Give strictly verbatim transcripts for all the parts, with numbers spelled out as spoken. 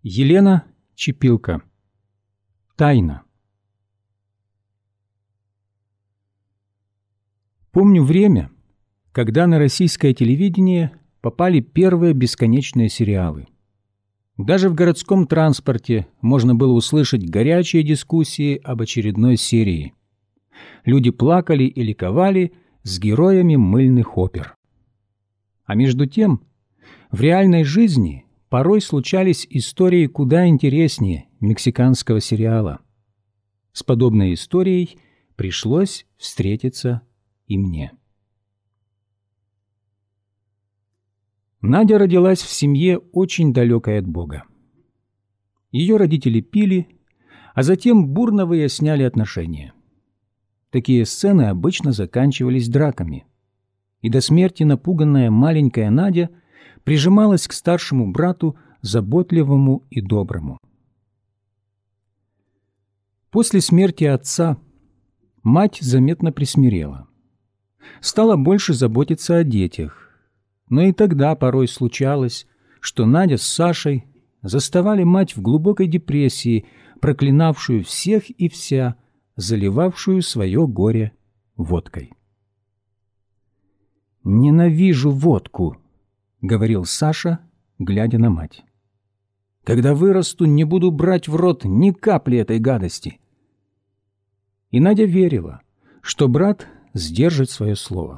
Елена Чепилко. Тайна. Помню время, когда на российское телевидение попали первые бесконечные сериалы. Даже в городском транспорте можно было услышать горячие дискуссии об очередной серии. Люди плакали и ликовали с героями мыльных опер. А между тем, в реальной жизни порой случались истории куда интереснее мексиканского сериала. С подобной историей пришлось встретиться и мне. Надя родилась в семье, очень далекой от Бога. Ее родители пили, а затем бурно выясняли отношения. Такие сцены обычно заканчивались драками. И до смерти напуганная маленькая Надя прижималась к старшему брату, заботливому и доброму. После смерти отца мать заметно присмирела. Стала больше заботиться о детях, но и тогда порой случалось, что Надя с Сашей заставали мать в глубокой депрессии, проклинавшую всех и вся, заливавшую свое горе водкой. «Ненавижу водку», — говорил Саша, глядя на мать. «Когда вырасту, не буду брать в рот ни капли этой гадости». И Надя верила, что брат сдержит свое слово.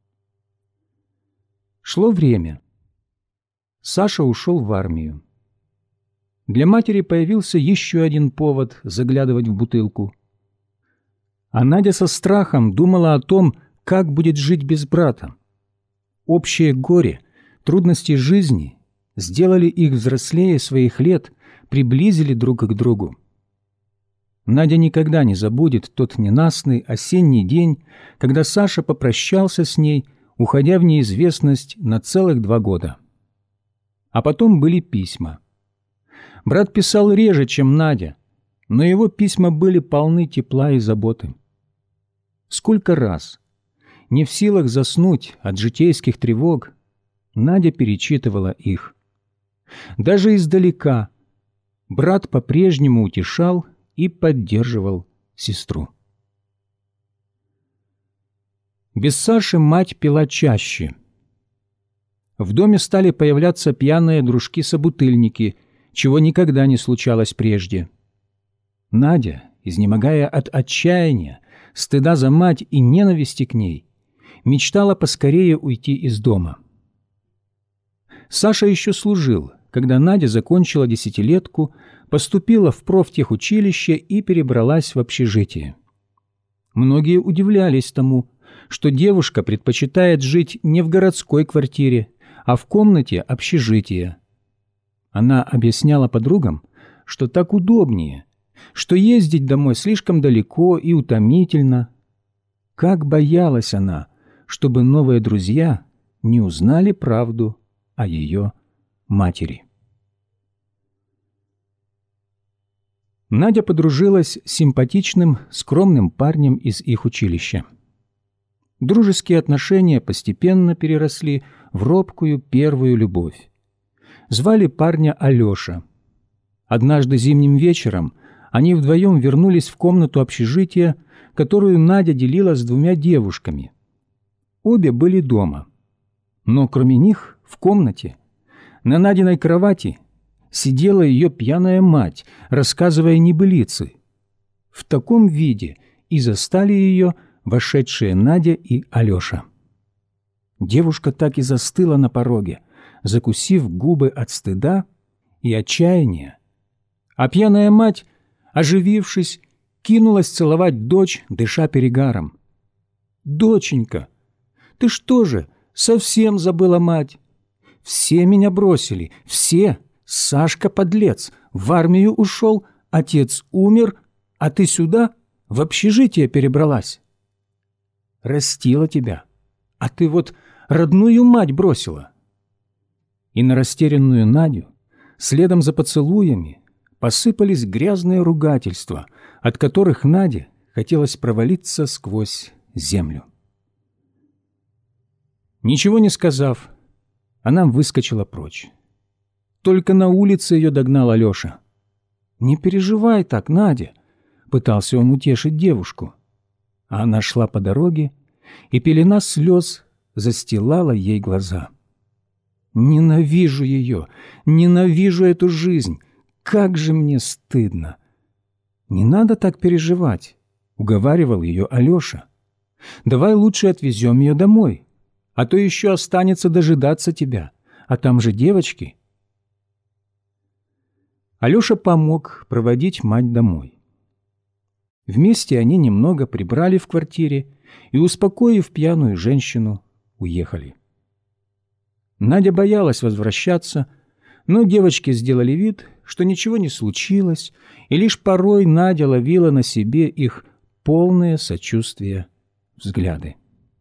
Шло время. Саша ушел в армию. Для матери появился еще один повод заглядывать в бутылку. А Надя со страхом думала о том, как будет жить без брата. Общее горе, трудности жизни сделали их взрослее своих лет, приблизили друг к другу. Надя никогда не забудет тот ненастный осенний день, когда Саша попрощался с ней, уходя в неизвестность на целых два года. А потом были письма. Брат писал реже, чем Надя, но его письма были полны тепла и заботы. Сколько раз, не в силах заснуть от житейских тревог, Надя перечитывала их. Даже издалека брат по-прежнему утешал и поддерживал сестру. Без Саши мать пила чаще. В доме стали появляться пьяные дружки-собутыльники, чего никогда не случалось прежде. Надя, изнемогая от отчаяния, стыда за мать и ненависти к ней, мечтала поскорее уйти из дома. Саша еще служил, когда Надя закончила десятилетку, поступила в профтехучилище и перебралась в общежитие. Многие удивлялись тому, что девушка предпочитает жить не в городской квартире, а в комнате общежития. Она объясняла подругам, что так удобнее, что ездить домой слишком далеко и утомительно. Как боялась она, чтобы новые друзья не узнали правду о ее матери. Надя подружилась с симпатичным, скромным парнем из их училища. Дружеские отношения постепенно переросли в робкую первую любовь. Звали парня Алеша. Однажды зимним вечером они вдвоем вернулись в комнату общежития, которую Надя делила с двумя девушками. Обе были дома. Но кроме них в комнате, на Надиной кровати, сидела ее пьяная мать, рассказывая небылицы. В таком виде и застали ее вошедшие Надя и Алеша. Девушка так и застыла на пороге, закусив губы от стыда и отчаяния. А пьяная мать, оживившись, кинулась целовать дочь, дыша перегаром. «Доченька, ты что же, совсем забыла мать? Все меня бросили, все. Сашка подлец, в армию ушел, отец умер, а ты сюда, в общежитие перебралась. Растила тебя, а ты вот родную мать бросила». И на растерянную Надю, следом за поцелуями, посыпались грязные ругательства, от которых Наде хотелось провалиться сквозь землю. Ничего не сказав, она выскочила прочь. только на улице ее догнал Алеша. «Не переживай так, Надя», — пытался он утешить девушку. А она шла по дороге, и пелена слез застилала ей глаза. «Ненавижу ее, ненавижу эту жизнь, как же мне стыдно!» «Не надо так переживать», — уговаривал ее Алеша. «Давай лучше отвезем ее домой, а то еще останется дожидаться тебя, а там же девочки». Алеша помог проводить мать домой. Вместе они немного прибрали в квартире и, успокоив пьяную женщину, уехали. Надя боялась возвращаться, но девочки сделали вид, что ничего не случилось, и лишь порой Надя ловила на себе их полное сочувствие взгляды.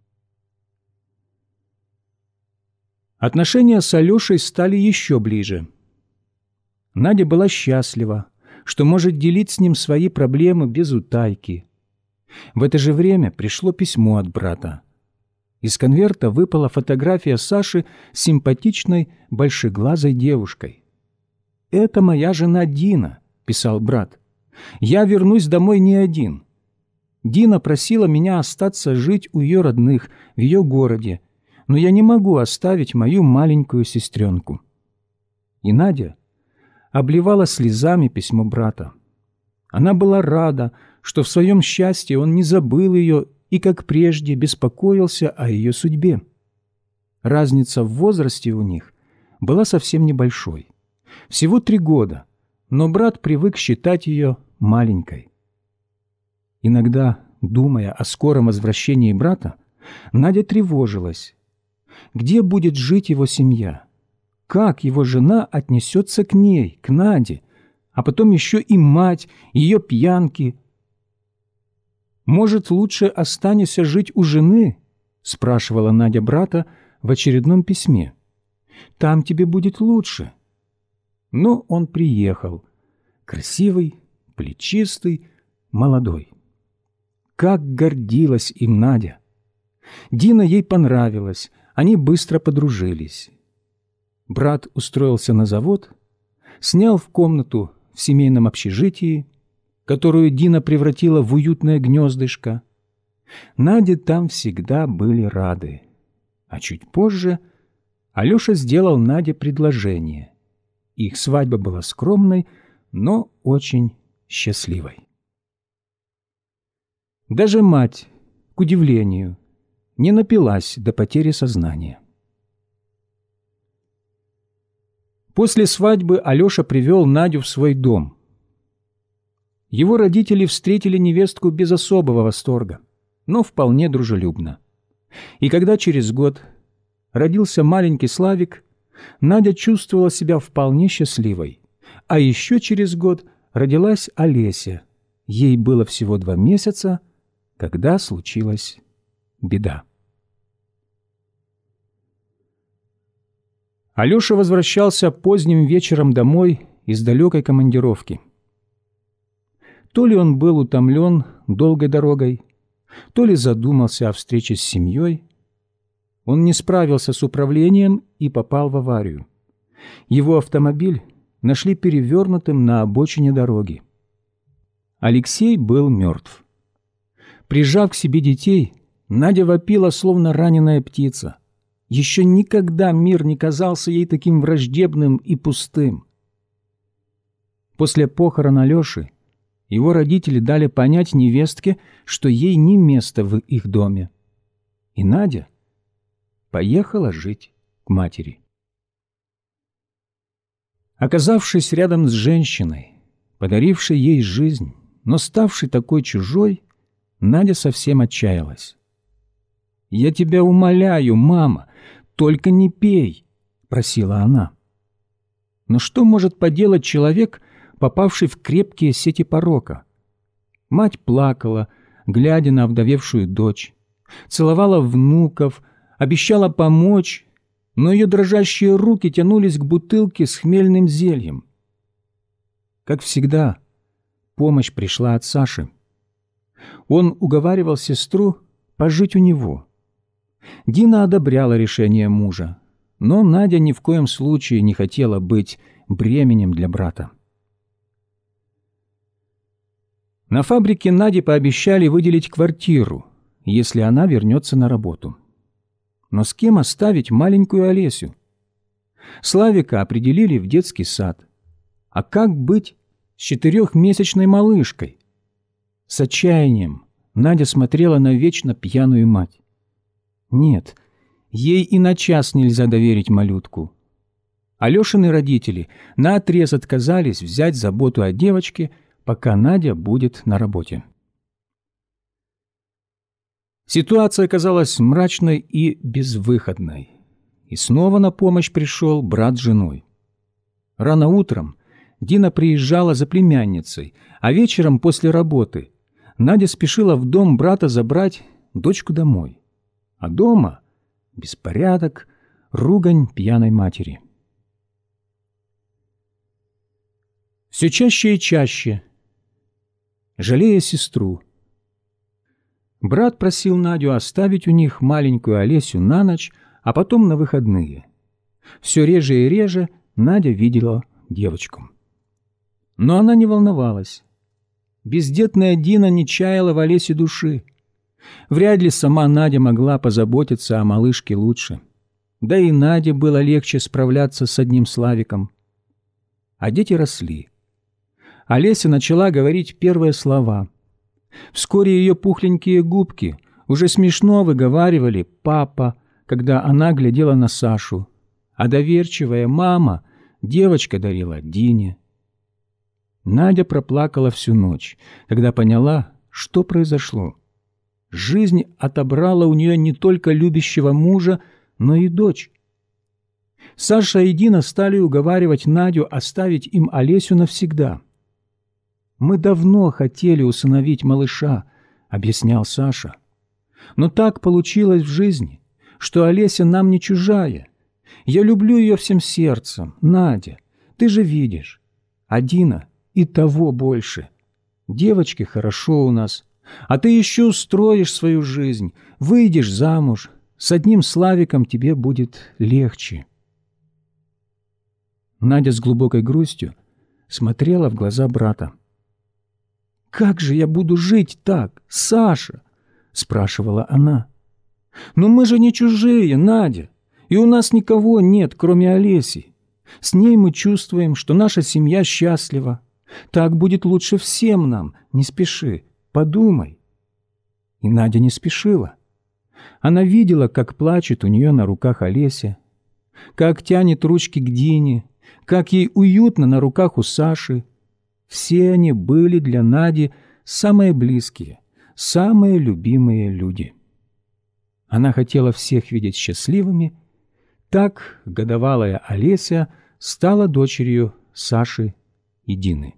Отношения с Алешей стали еще ближе. Надя была счастлива, что может делить с ним свои проблемы без утайки. В это же время пришло письмо от брата. Из конверта выпала фотография Саши с симпатичной большеглазой девушкой. «Это моя жена Дина», — писал брат. «Я вернусь домой не один. Дина просила меня остаться жить у ее родных в ее городе, но я не могу оставить мою маленькую сестренку». И Надя обливала слезами письмо брата. Она была рада, что в своем счастье он не забыл ее и, как прежде, беспокоился о ее судьбе. Разница в возрасте у них была совсем небольшой. Всего три года, но брат привык считать ее маленькой. Иногда, думая о скором возвращении брата, Надя тревожилась. Где будет жить его семья? Как его жена отнесется к ней, к Наде, а потом еще и мать, ее пьянки? «Может, лучше останешься жить у жены?» — спрашивала Надя брата в очередном письме. «Там тебе будет лучше». Но он приехал, красивый, плечистый, молодой. Как гордилась им Надя! Дина ей понравилась, они быстро подружились. Брат устроился на завод, снял в комнату в семейном общежитии, которую Дина превратила в уютное гнездышко. Наде там всегда были рады. А чуть позже Алеша сделал Наде предложение. Их свадьба была скромной, но очень счастливой. Даже мать, к удивлению, не напилась до потери сознания. После свадьбы Алеша привел Надю в свой дом. Его родители встретили невестку без особого восторга, но вполне дружелюбно. И когда через год родился маленький Славик, Надя чувствовала себя вполне счастливой. А еще через год родилась Олеся. Ей было всего два месяца, когда случилась беда. Алеша возвращался поздним вечером домой из далекой командировки. То ли он был утомлен долгой дорогой, то ли задумался о встрече с семьей. Он не справился с управлением и попал в аварию. Его автомобиль нашли перевернутым на обочине дороги. Алексей был мертв. Прижав к себе детей, Надя вопила, словно раненая птица. Еще никогда мир не казался ей таким враждебным и пустым. После похорон Алеши его родители дали понять невестке, что ей не место в их доме. И Надя поехала жить к матери. Оказавшись рядом с женщиной, подарившей ей жизнь, но ставшей такой чужой, Надя совсем отчаялась. «Я тебя умоляю, мама, только не пей», — просила она. Но что может поделать человек, попавший в крепкие сети порока? Мать плакала, глядя на овдовевшую дочь, целовала внуков, обещала помочь, но ее дрожащие руки тянулись к бутылке с хмельным зельем. Как всегда, помощь пришла от Саши. Он уговаривал сестру пожить у него. Дина одобряла решение мужа, но Надя ни в коем случае не хотела быть бременем для брата. На фабрике Наде пообещали выделить квартиру, если она вернется на работу. Но с кем оставить маленькую Олесю? Славика определили в детский сад. А как быть с четырехмесячной малышкой? С отчаянием Надя смотрела на вечно пьяную мать. Нет, ей и на час нельзя доверить малютку. Алешины родители наотрез отказались взять заботу о девочке, пока Надя будет на работе. Ситуация оказалась мрачной и безвыходной. И снова на помощь пришел брат с женой. Рано утром Дина приезжала за племянницей, а вечером после работы Надя спешила в дом брата забрать дочку домой. А дома беспорядок, ругань пьяной матери. Все чаще и чаще, жалея сестру, брат просил Надю оставить у них маленькую Олесю на ночь, а потом на выходные. Все реже и реже Надя видела девочку. Но она не волновалась. Бездетная Дина не чаяла в Олесе души. Вряд ли сама Надя могла позаботиться о малышке лучше. Да и Наде было легче справляться с одним Славиком. А дети росли. Олеся начала говорить первые слова. Вскоре ее пухленькие губки уже смешно выговаривали «папа», когда она глядела на Сашу, а доверчивая мама девочка дарила Дине. Надя проплакала всю ночь, когда поняла, что произошло. Жизнь отобрала у нее не только любящего мужа, но и дочь. Саша и Дина стали уговаривать Надю оставить им Олесю навсегда. «Мы давно хотели усыновить малыша», — объяснял Саша. «Но так получилось в жизни, что Олеся нам не чужая. Я люблю ее всем сердцем, Надя, ты же видишь. А Дина и того больше. Девочки хорошо у нас, а ты еще устроишь свою жизнь, выйдешь замуж, с одним Славиком тебе будет легче». Надя с глубокой грустью смотрела в глаза брата. «Как же я буду жить так, Саша?» — спрашивала она. «Но мы же не чужие, Надя, и у нас никого нет, кроме Олеси. С ней мы чувствуем, что наша семья счастлива. Так будет лучше всем нам, не спеши, подумай». И Надя не спешила. Она видела, как плачет у нее на руках Олеся, как тянет ручки к Дине, как ей уютно на руках у Саши. Все они были для Нади самые близкие, самые любимые люди. Она хотела всех видеть счастливыми. Так годовалая Олеся стала дочерью Саши и Дины.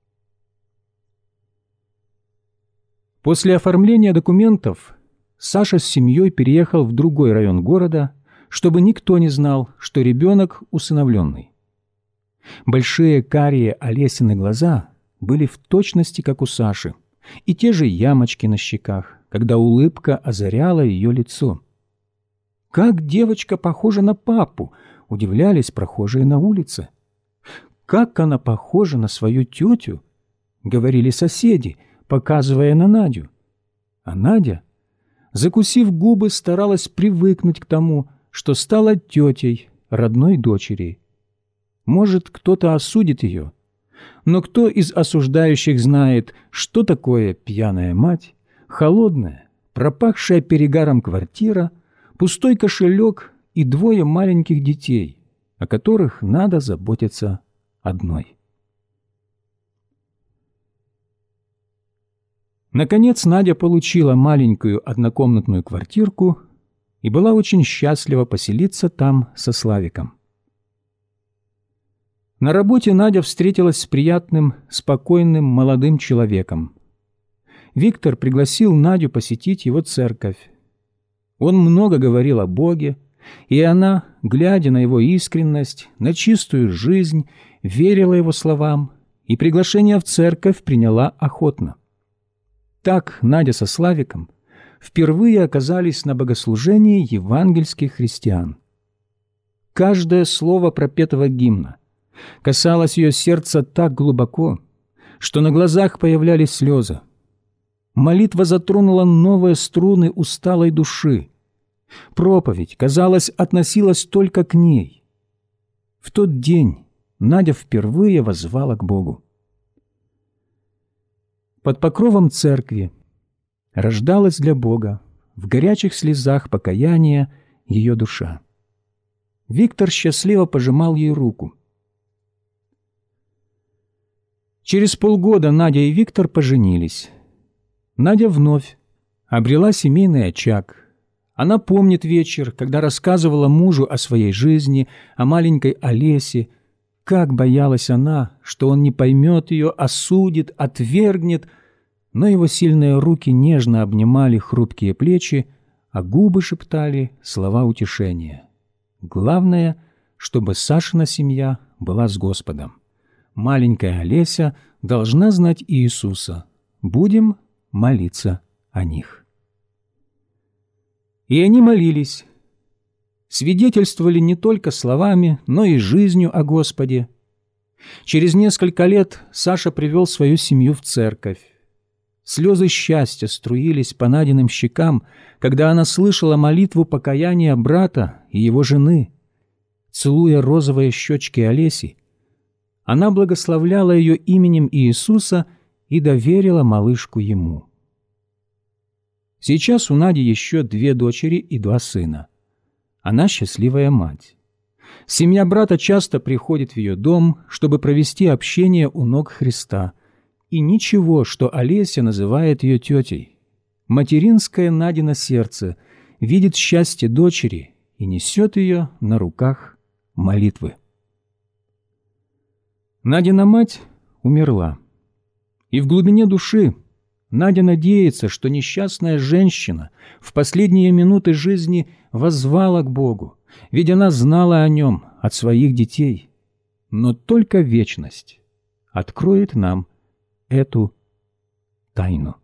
После оформления документов Саша с семьей переехал в другой район города, чтобы никто не знал, что ребенок усыновленный. Большие карие Олесины глаза были в точности, как у Саши, и те же ямочки на щеках, когда улыбка озаряла ее лицо. «Как девочка похожа на папу!» — удивлялись прохожие на улице. «Как она похожа на свою тетю!» — говорили соседи, показывая на Надю. А Надя, закусив губы, старалась привыкнуть к тому, что стала тетей родной дочери. Может, кто-то осудит ее, но кто из осуждающих знает, что такое пьяная мать, холодная, пропахшая перегаром квартира, пустой кошелек и двое маленьких детей, о которых надо заботиться одной. Наконец Надя получила маленькую однокомнатную квартирку и была очень счастлива поселиться там со Славиком. На работе Надя встретилась с приятным, спокойным молодым человеком. Виктор пригласил Надю посетить его церковь. Он много говорил о Боге, и она, глядя на его искренность, на чистую жизнь, верила его словам и приглашение в церковь приняла охотно. Так Надя со Славиком впервые оказались на богослужении евангельских христиан. Каждое слово пропетого гимна, Касалось ее сердца так глубоко, что на глазах появлялись слезы. Молитва затронула новые струны усталой души. Проповедь, казалось, относилась только к ней. В тот день Надя впервые воззвала к Богу. Под покровом церкви рождалась для Бога в горячих слезах покаяния ее душа. Виктор счастливо пожимал ей руку. Через полгода Надя и Виктор поженились. Надя вновь обрела семейный очаг. Она помнит вечер, когда рассказывала мужу о своей жизни, о маленькой Олесе. Как боялась она, что он не поймет ее, осудит, отвергнет, но его сильные руки нежно обнимали хрупкие плечи, а губы шептали слова утешения. Главное, чтобы Сашина семья была с Господом. Маленькая Олеся должна знать Иисуса. Будем молиться о них. И они молились, свидетельствовали не только словами, но и жизнью о Господе. Через несколько лет Саша привел свою семью в церковь. Слезы счастья струились по Надиным щекам, когда она слышала молитву покаяния брата и его жены. Целуя розовые щечки Олеси, она благословляла ее именем Иисуса и доверила малышку ему. Сейчас у Нади еще две дочери и два сына. Она счастливая мать. Семья брата часто приходит в ее дом, чтобы провести общение у ног Христа. И ничего, что Олеся называет ее тетей. Материнское Надино сердце видит счастье дочери и несет ее на руках молитвы. Надина мать умерла. И в глубине души Надя надеется, что несчастная женщина в последние минуты жизни воззвала к Богу, ведь она знала о нем от своих детей. Но только вечность откроет нам эту тайну.